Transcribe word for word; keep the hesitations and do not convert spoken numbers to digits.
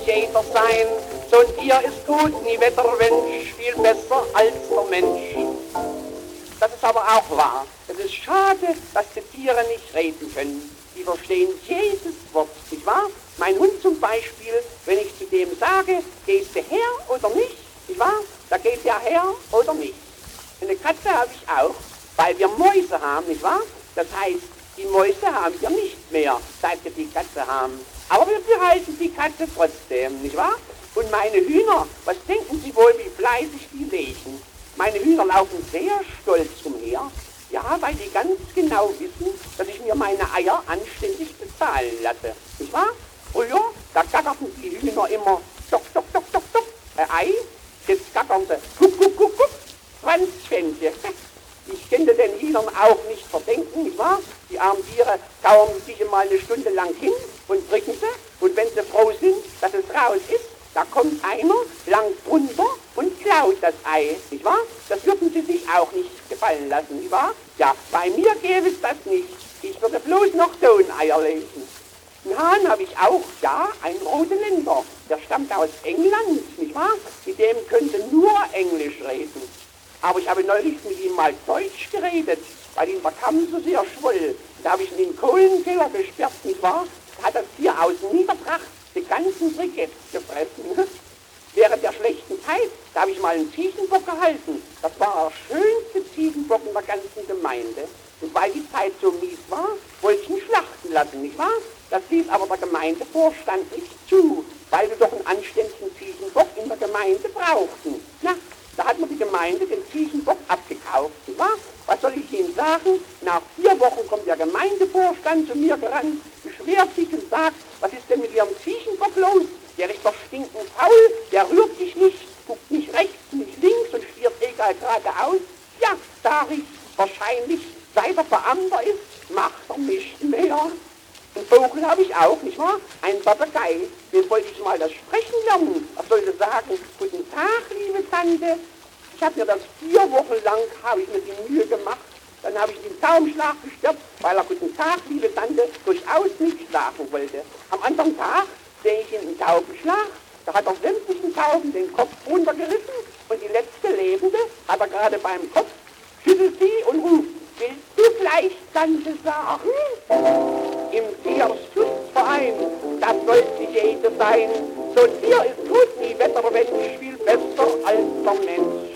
jeder sein. So ein Tier ist gut, nie Wettermensch, viel besser als der Mensch. Das ist aber auch wahr. Es ist schade, dass die Tiere nicht reden können. Die verstehen jedes Wort, nicht wahr? Mein Hund zum Beispiel, wenn ich zu dem sage, gehst du her oder nicht, nicht wahr? Da geht er her oder nicht. Eine Katze habe ich auch, weil wir Mäuse haben, nicht wahr? Das heißt, die Mäuse haben wir nicht mehr, seit wir die Katze haben. Aber wir behalten die Katze trotzdem, nicht wahr? Und meine Hühner, was denken Sie wohl, wie fleißig die legen? Meine Hühner laufen sehr stolz umher. Ja, weil die ganz genau wissen, dass ich mir meine Eier anständig bezahlen lasse. Nicht wahr? Früher, da gackerten die Hühner immer stock, stock, stock, stock, stock, ein Ei. Jetzt gackern sie guck, guck, guck, guck, zwanzig Pfennige. Ich könnte den Hühnern auch nicht verdenken, nicht wahr? Die armen Tiere kauern sich mal eine Stunde lang hin und drücken sie. Und wenn sie froh sind, dass es raus ist, da kommt einer, langt drunter und klaut das Ei, nicht wahr? Das würden sie sich auch nicht gefallen lassen, nicht wahr? Ja, bei mir gäbe es das nicht. Ich würde bloß noch so ein Eier legen. Einen Hahn habe ich auch, ja, einen roten Länder. Der stammt aus England, nicht wahr? Mit dem könnte nur Englisch reden. Aber ich habe neulich mit ihm mal Deutsch geredet, weil ihm der Kamm so sehr schwoll. Da habe ich ihn in den Kohlenkeller gesperrt, nicht wahr? Da hat das Tier aus Niedertracht die ganzen Briketts gefressen. Während der schlechten Zeit, da habe ich mal einen Ziegenbock gehalten. Das war der schönste Ziegenbock in der ganzen Gemeinde. Und weil die Zeit so mies war, wollte ich ihn schlachten lassen, nicht wahr? Das ließ aber der Gemeindevorstand nicht zu, weil wir doch einen anständigen Ziegenbock in der Gemeinde brauchten. Na, da hat mir die Gemeinde den Ziegenbock abgekauft, nicht wahr? Was soll ich Ihnen sagen? Nach vier Wochen kommt der Gemeindevorstand zu mir gerannt, beschwert sich und sagt, was ist denn mit Ihrem Ziegenbock los? Der ist doch stinkend faul, der rührt sich nicht, guckt nicht rechts, nicht links und stiert egal geradeaus. Ja, sag ich, wahrscheinlich, seit er Beamter ist, macht er nicht mehr. Einen Vogel habe ich auch, nicht wahr? Ein Papagei, den wollte ich mal das Sprechen lernen. Er sollte sagen, guten Tag, liebe Tante. Ich habe mir das vier Wochen lang, habe ich mir die Mühe gemacht. Dann habe ich den Taubenschlag gestört, weil er guten Tag, liebe Tante, durchaus nicht schlafen wollte. Am anderen Tag sehe ich ihn einen Taubenschlag, da hat er sämtlichen Tauben den Kopf runtergerissen und die letzte Lebende hat er gerade beim Kopf, schüttelt sie und ruft, willst du vielleicht Tante sagen? Im Tierschutzverein, das sollte jede sein. So ein Tier ist gut, wie Wettermensch, viel besser als der Mensch.